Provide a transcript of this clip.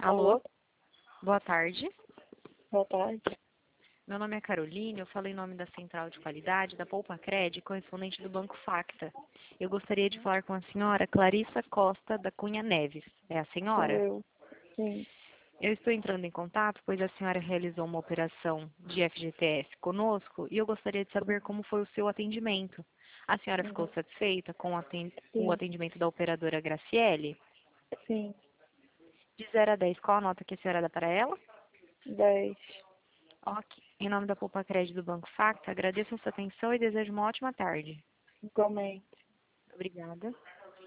Alô, Alô? boa tarde. Boa tarde. Meu nome é Caroline, eu falo em nome da Central de Qualidade da Poupa Cred, correspondente do Banco Facta. Eu gostaria de falar com a senhora Clarissa Costa da Cunha Neves. É a Sou senhora? eu. Sim. Eu estou entrando em contato, pois a senhora realizou uma operação de FGTS conosco e eu gostaria de saber como foi o seu atendimento. A senhora ficou Uhum. satisfeita com o Sim. atendimento da operadora Graciele? Sim. De 0 a 10, qual a nota que a senhora dá para ela? 10. Ok. Em nome da Poupa Cred do Banco Facta, agradeço a sua atenção e desejo uma ótima tarde. Igualmente. Obrigada.